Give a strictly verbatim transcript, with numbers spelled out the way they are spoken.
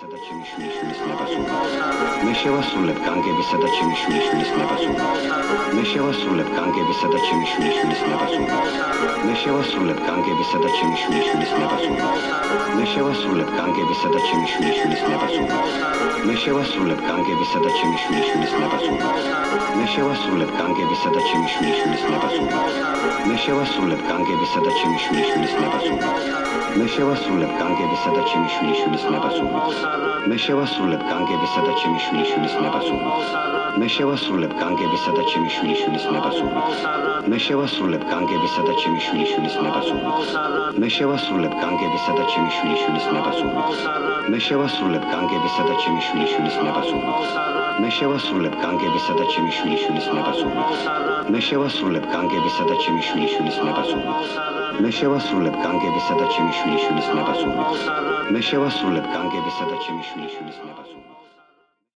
განგებისა და ჩემი შვილიშვილის ნებასურვებს. მე შევასრულებ განგებისა და ჩემი შვილიშვილის ნებასურვებს. მე შევასრულებ განგებისა და ჩემი შვილიშვილის ნებასურვებს. მე შევასრულებ განგებისა და ჩემი შვილიშვილის ნებასურვებს. მე შევასრულებ განგებისა და ჩემი შვილიშვილის ნებასურვებს. მე შევასრულებ განგებისა და ჩემი შვილიშვილის ნებასურვებს. მე შევასრულებ განგებისა და ჩემი შვილიშვილის ნებასურვებს. მე შევასრულებ განგებისა და ჩემი შვილიშვილის ნებასურვებს. მე შევასრულებ განგებისა და ჩემი შვილიშვილის ნებასურვებს. მე შევასრულებ განგებისა და ჩემი შვილიშვილის ნებასურვებს. მე შევასრულებ განგებისა და ჩემი შვილიშვილის ნებასურვებს. მე შევასრულებ განგებისა და ჩემი შვილიშვილის ნებასურვებს. მე შევასრულებ განგებისა და ჩემი შვილიშვილის ნებასურვებს. მე შევასრულებ განგებისა და ჩემი შვილიშვილის ნებასურვებს. მე შევასრულებ განგებისა და ჩემი შვილიშვილის ნებასურვებს. მე შევასრულებ განგებისა და ჩემი შვილიშვილის ნებასურვებს. მე შევასრულებ განგებისა და ჩემი შვილიშვილის ნებასურვებს. მე შევასრულებ განგებისა და ჩემი შვილიშვილის ნებასურვებს.